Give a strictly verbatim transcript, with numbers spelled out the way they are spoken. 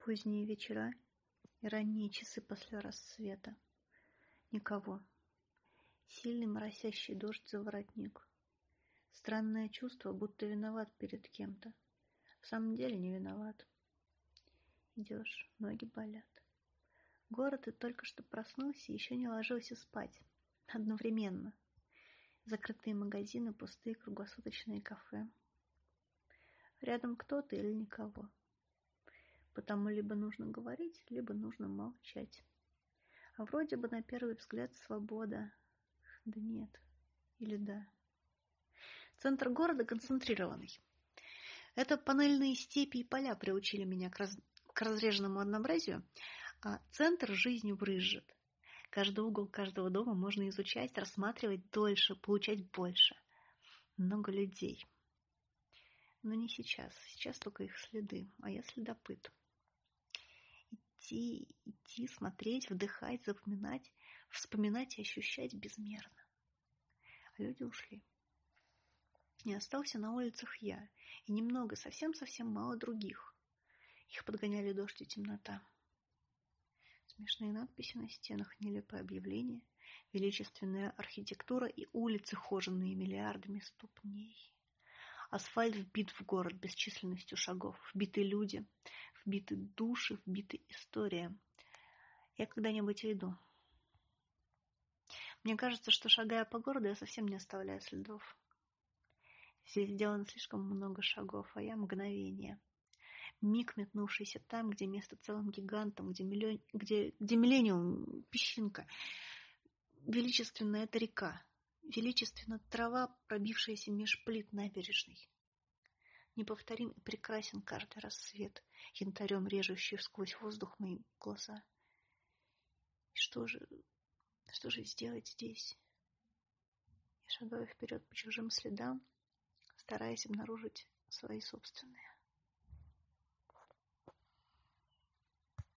Поздние вечера и ранние часы после рассвета. Никого. Сильный моросящий дождь за воротник. Странное чувство, будто виноват перед кем-то. В самом деле не виноват. Идешь, ноги болят. Город, и только что проснулся, еще не ложился спать. Одновременно. Закрытые магазины, пустые круглосуточные кафе. Рядом кто-то или никого. Потому либо нужно говорить, либо нужно молчать. А вроде бы на первый взгляд свобода. Да нет. Или да. Центр города концентрированный. Это панельные степи и поля приучили меня к, раз... к разреженному однообразию, а центр жизнью брызжет. Каждый угол каждого дома можно изучать, рассматривать дольше, получать больше. Много людей. Но не сейчас. Сейчас только их следы, а я следопыт. Идти, идти, смотреть, вдыхать, запоминать, вспоминать и ощущать безмерно. А люди ушли. И остался на улицах я, и немного, совсем-совсем мало других. Их подгоняли дождь и темнота. Смешные надписи на стенах, нелепые объявления, величественная архитектура и улицы, хоженные миллиардами ступней. Асфальт вбит в город бесчисленностью шагов, вбиты люди, вбиты души, вбиты история. Я когда-нибудь иду. Мне кажется, что, шагая по городу, я совсем не оставляю следов. Здесь сделано слишком много шагов, а я мгновение. Миг, метнувшийся там, где место целым гигантом, где, миллион... где... где миллениум, песчинка. Величественная эта река. Величественна трава, пробившаяся меж плит набережной. Неповторим и прекрасен каждый рассвет, янтарем режущий сквозь воздух мои глаза. И что же, что же сделать здесь? Я шагаю вперед по чужим следам, стараясь обнаружить свои собственные.